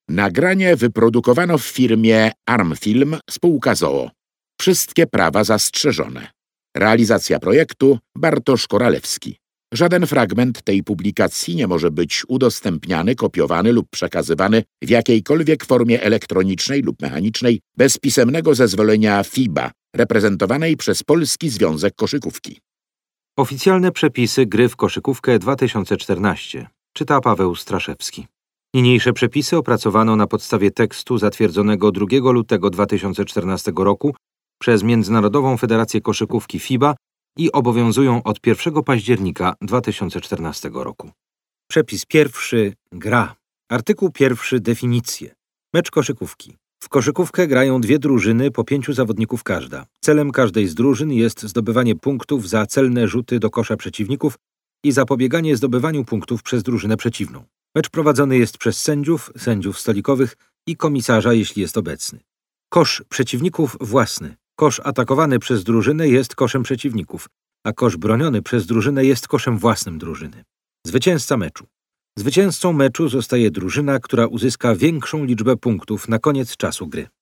Nagranie wyprodukowano w firmie Armfilm, spółka z o.o. Wszystkie prawa zastrzeżone. Realizacja projektu Bartosz Koralewski. Żaden fragment tej publikacji nie może być udostępniany, kopiowany lub przekazywany w jakiejkolwiek formie elektronicznej lub mechanicznej bez pisemnego zezwolenia FIBA, reprezentowanej przez Polski Związek Koszykówki. Oficjalne przepisy gry w koszykówkę 2014. Czyta Paweł Straszewski. Niniejsze przepisy opracowano na podstawie tekstu zatwierdzonego 2 lutego 2014 roku przez Międzynarodową Federację Koszykówki FIBA i obowiązują od 1 października 2014 roku. Przepis pierwszy. Gra. Artykuł 1. Definicje. Mecz koszykówki. W koszykówkę grają 2 drużyny po 5 zawodników każda. Celem każdej z drużyn jest zdobywanie punktów za celne rzuty do kosza przeciwników i zapobieganie zdobywaniu punktów przez drużynę przeciwną. Mecz prowadzony jest przez sędziów stolikowych i komisarza, jeśli jest obecny. Kosz przeciwników własny. Kosz atakowany przez drużynę jest koszem przeciwników, a kosz broniony przez drużynę jest koszem własnym drużyny. Zwycięzca meczu. Zwycięzcą meczu zostaje drużyna, która uzyska większą liczbę punktów na koniec czasu gry.